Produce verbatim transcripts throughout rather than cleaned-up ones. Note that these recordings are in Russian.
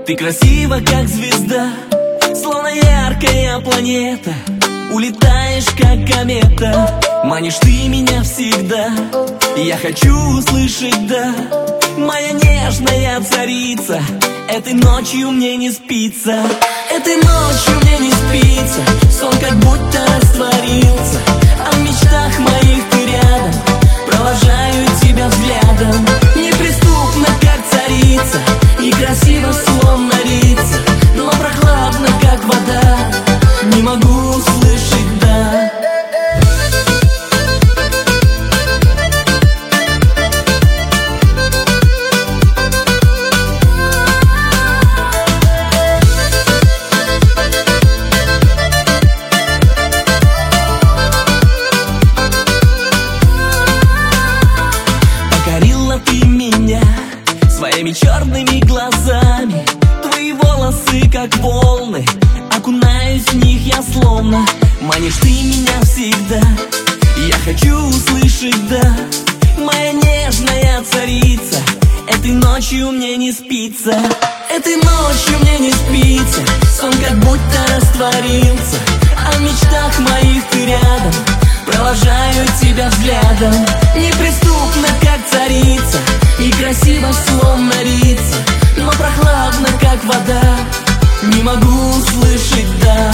Ты красива, как звезда, словно яркая планета. Улетаешь, как комета, манишь ты меня всегда. Я хочу услышать, да, моя нежная царица. Этой ночью мне не спится, этой ночью мне не спится. Сон как будто растворился, а в мечтах моих ты рядом. Провожаю тебя взглядом, неприступна, как царица, и красиво, словно рица, но прохладно, как вода. Не могу услышать, да. Покорила ты меня своими черными глазами. Твои волосы, как волны, окунаюсь в них я словно. Манишь ты меня всегда, я хочу услышать, да, моя нежная царица. Этой ночью мне не спится, этой ночью мне не спится. Сон как будто растворился, а в мечтах моих ты рядом. Провожаю тебя взглядом, неприступна, как царица, и красиво, словно рица, но прохладно, как вода. Не могу услышать, да.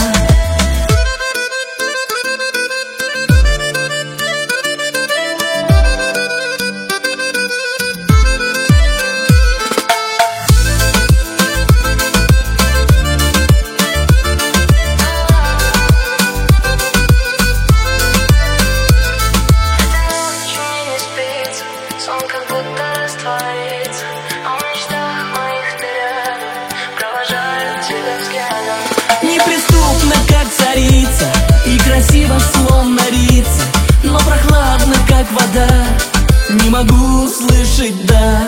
Сон как будто растворится, а в мечтах моих ты рядом. Провожаю тебя взглядом. Неприступна, как царица, и красиво, словно рица, но прохладно, как вода. Не могу услышать, да.